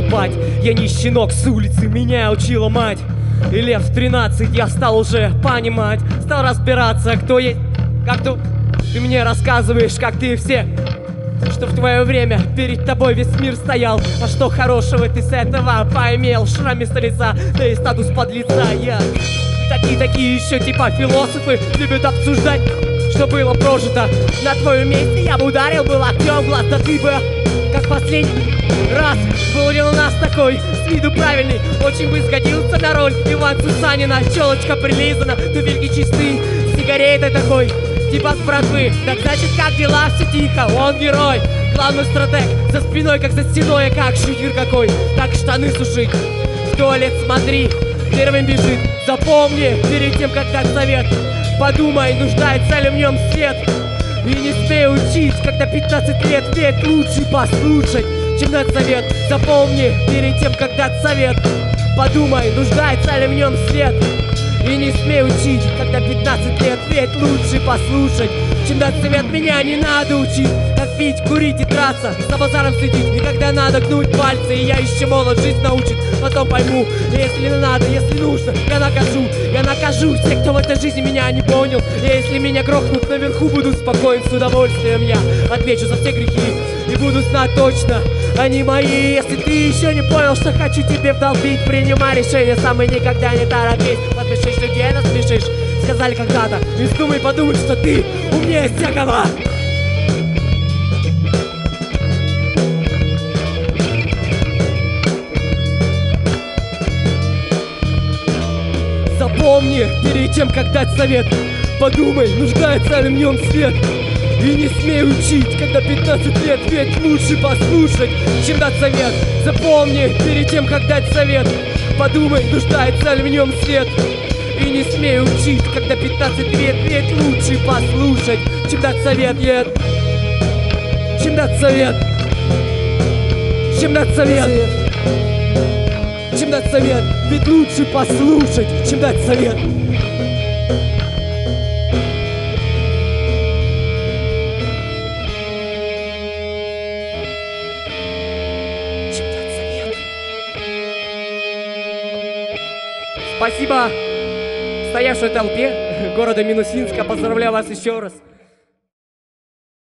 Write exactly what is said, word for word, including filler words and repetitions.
поступать. Я не щенок с улицы, меня учила мать. И лет в тринадцать я стал уже понимать, стал разбираться, кто есть, как тут. Ты мне рассказываешь, как ты все, что в твое время перед тобой весь мир стоял. А что хорошего ты с этого поимел? Шрам вместо лица, да и статус подлеца. Я такие-такие еще типа философы любят обсуждать, что было прожито. На твоем месте я бы ударил бы локтем в глаз. Да ты бы, как последний раз, был ли у нас такой, с виду правильный, очень бы сгодился на роль Иван Сусанина. Челочка прилизана, туфельки чистые, сигаретой такой, типа с братвы. Так значит, как дела? Все тихо, он герой, главный стратег, за спиной, как за стеной, как шутер какой. Так штаны сушить, в туалет смотри, первым бежит. Запомни, перед тем, как дать совет, подумай, нуждается ли в нем свет. И не смей учить, когда пятнадцать лет, ведь лучше послушать, чем дать совет. Запомни, перед тем, как дать совет, подумай, нуждается ли в нем свет. И не смей учить, когда пятнадцать лет, ведь лучше послушать, чем дать совет. Меня не надо учить, как пить, курить и драться, за базаром следить, и когда надо гнуть пальцы. И я еще молод, жизнь научит, потом пойму. Если надо, если нужно, я накажу. Я накажу тех, кто в этой жизни меня не понял. И если меня грохнут наверху, буду спокоен, с удовольствием я отвечу за все грехи. И буду знать точно, они мои. Если ты еще не понял, что хочу тебе вдолбить, принимай решение сам и никогда не торопись. Подпишись, людей насмешишь, сказали когда-то. Не вздумай подумать, что ты умнее всякого. Запомни, перед тем, как дать совет, подумай, нуждается ли в нем свет. И не смей учить, когда пятнадцать лет, ведь лучше послушать, чем дать совет. Запомни, перед тем, как дать совет, подумай, нуждается ли в нем свет. И не смей учить, когда пятнадцать лет, ведь лучше послушать, чем дать совет. Нет, чем дать совет, чем дать совет, чем дать совет, ведь лучше послушать, чем дать совет. Спасибо стоявшей толпе города Минусинска. Поздравляю вас еще раз.